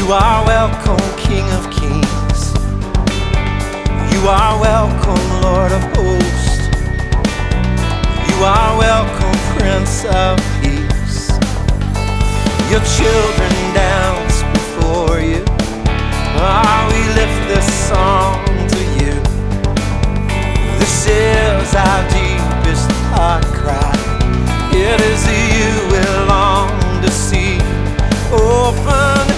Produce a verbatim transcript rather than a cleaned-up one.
You are welcome, King of Kings. You are welcome, Lord of Hosts. You are welcome, Prince of Peace. Your children